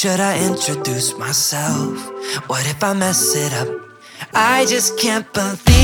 should I introduce myself? What if I mess it up? I just can't believe